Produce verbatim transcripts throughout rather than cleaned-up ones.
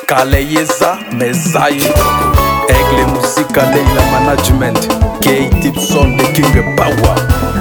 Kaleyeza Mezai Aigle Musika Leila Management K Tipson the King Power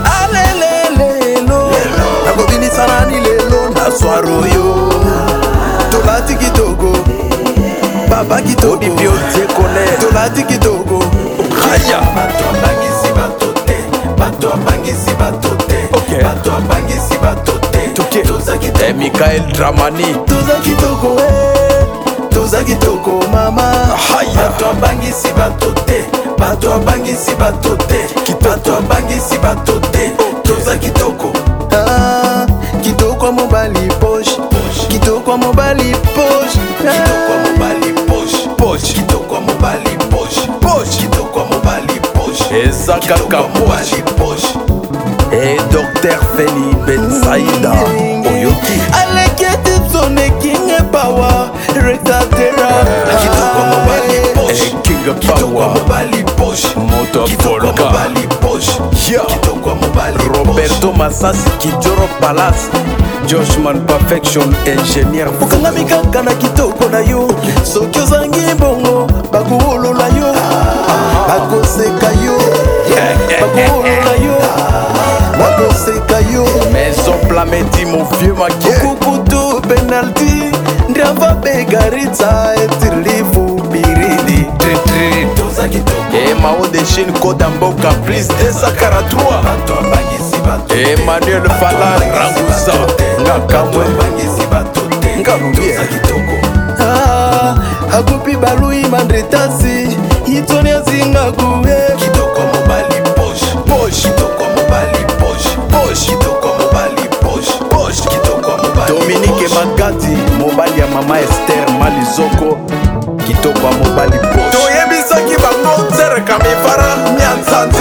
Alelelelo Nakobini sanani lelo Naswaro yo Tolati Kitogo Baba Kitogo Odibio Tekone Tolati Kitogo Haya Bato abangisi batote Bato abangisi batote Ok Bato abangisi batote Tuke Toza Kitoko Eh Michael Dramani Toza Kitoko eh Toza Kitoko mama Haya Bato abangisi batote Bato abangisi batote Bato abangisi batote Toza Kitoko Ah, Kitoko mobali poche Kitoko mobali poche Kitoko mobali poche Poche Kitoko mobali poche Poche Kitoko mobali poche Ezaka mobali poche Et Docteur Feli Ben Saïda Oyoki Alekete tsone King Power Rectatera Kitoko mobali poche King Kitoko Power mobali poche Moto Kitoko Volca mobali poche Yeah. Kitoko mobali Roberto Masasi Kijoro Palace Joshman Perfection Engineer Ukanga mikaka na kitoko na yo Soki ozangi bongo bakuolola yo Bakoseka yo Bakuolola yo Bakoseka yo Maison Plameti mon vieux maquet Kukutu penalty Ndiava begaritza etirlifu biridi Toza Kitoko Et Mao de Chine Kodamboka Please Desakaratroa Bato abangisi batote Emmanuel Fala Rangusa Ngakamwe abangisi batote Ngarubie Toza Kitoko Ah, akupi balui mandretasi Itoni azinga kuhe Kitoko mobali poche Poche Kitoko mobali poche Poche Kitoko mobali poche Poche Kitoko mobali Dominique Magati Mobali ya Mama Esther Malizoko Kitoko ya Mobali Poche Toyebisaki bango Zereka mifara Nyanzanze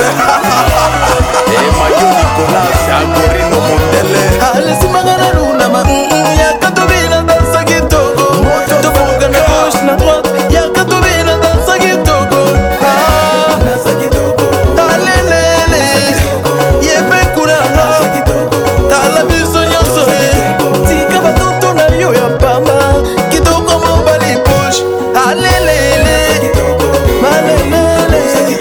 Emmanuel Nicolas Agorino Mondele Alesimanga na lunama Yakatobina dansa kitoko Tobuka na gauche na droite Yakatobina dansa kitoko Ah, Toza Kitoko alelele Yepe kuranga Tala biso nyonso Tika batoto na yo ya pamba Kitoko mobali poche Alelele Malelele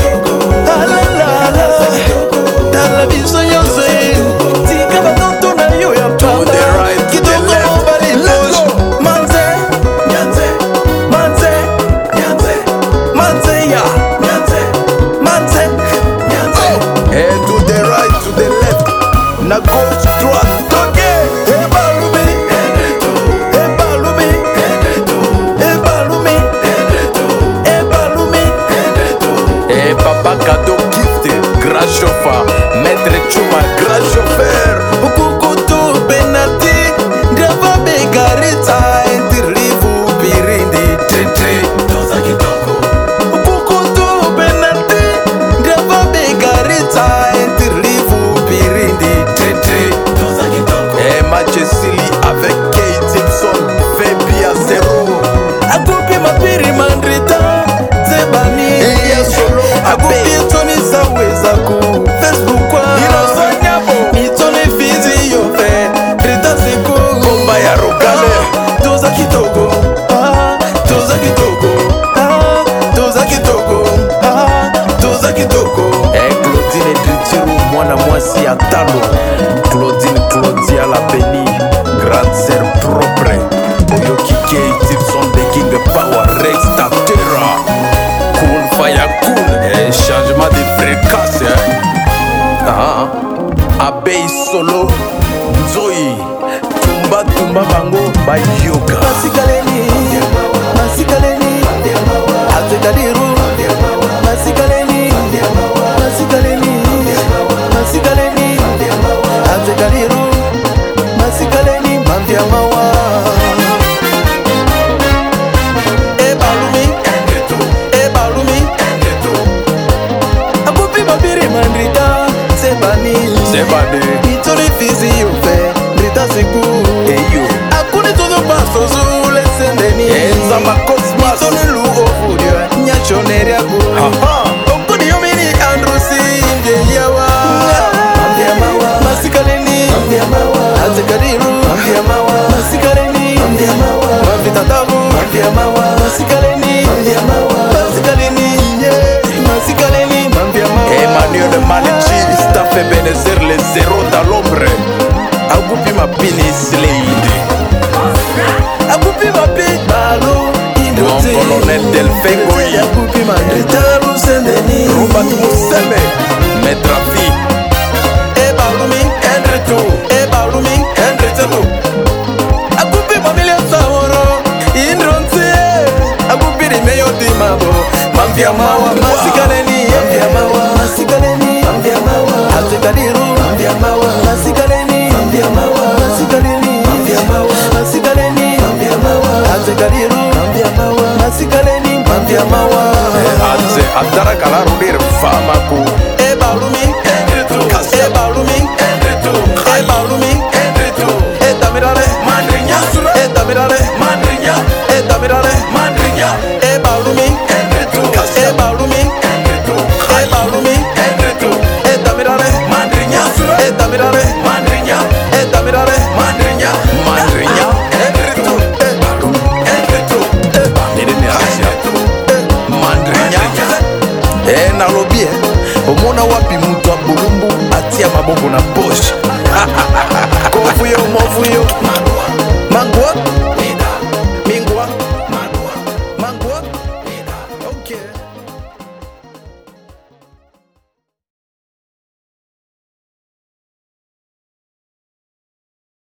Alalala Tala biso nyonso Tika batoto na yo ya pamba the right, to the Kitoko left. mobali Let's poche go. Manze Nyanze Manze Nyanze Manze ya Nyanze Manze Nyanze And to the right, to the left Na gauche, droite, toke Ebalumi Enreto Ebalumi Enreto Ebalumi Enreto Ebalumi Enreto Et Papa Cadeau Gift Grand chauffeur Maître Chuma Grand chauffeur Ukukutu penalty Ndava begaritza Entirlifu birindi Tete Toza Kitoko Ukukutu penalty Ndava begaritza Entirlifu birindi Tete Toza Kitoko Et match Silly avec Kate Simpson Fait bien zéro Akupi mapiri mandrita Zebani Elia Solo Akupi toni zaweza ku Facebook kwa Inosanyabo Mitoni fizi yote Rita siku Komba ya Rogale Toza kitoko ah, Toza kitoko ah, Toza kitoko ah, Toza kitoko Et Claudine Dritiru Mwana mwasi ya tano Claudine Claudia la Beni Grande sœur propre Oyoki Kate Simpson The King Power Rex Tatera Cool Fire Cool Et changement de fréquence hein. Ah, Abeille Solo Nzoyi Tumba Tumba Bango by Yoga Masikaleni Masikaleni Azekadiru Masikaleni Masikaleni Masikaleni Azekadiru Masikaleni Mamdiamawa Ebalumi Enreto Ebalumi Enreto Akupi mabiri mandrita Sebani Sebade Mitoni fizi yofe Rita siku Eyo Akuni todo paso zule sendeni Enzama Cosmas Mitoni lu ofudio Nyachoneri aku Aha Okuni yomini andrusi Indye yawa Masikaleni Azekadiru Masikaleni Mavita tabu mambia mawa masikaleni masikaleni mambia mawa Emmanuel Malichi staff Ebenezer les zéros dans l'ombre Agupi mapini Slade Agupi mapini Balo Mon colonel Delphin Goy Agupi mandetaru sendeni Robert Mousseme Maître Afi E balumi Endreto E balumi Endreto Agupi mamilio saworo Indronse Agupi rimeyo dimabo Mambia mawa masikaleni Mambia mawa masikaleni Mambia mawa Asikadiru Mambia mawa masikaleni Mambia mawa masikaleni Mambia mawa masikaleni Mambia mawa Asikadiru Mambia mawa masikaleni Mambia mawa Ate atara kala rudir fama ku E balumi Endreto E balumi Endreto E balumi Endreto E tamirare Mandrinya E tamirare Mandrinya E tamirare Mandrinya E balumi Endreto E balumi Endreto E balumi Endreto E tamirare Mandrinya E tamirare Mandrinya E tamirare Mandrinya Mandrinya Endreto E balumi Endreto E Nene Asia Mandrinya Eh nalobi eh Omona wapi mutu wa bulumbu atia maboko na poche Kofuyo mofuyo Mangwa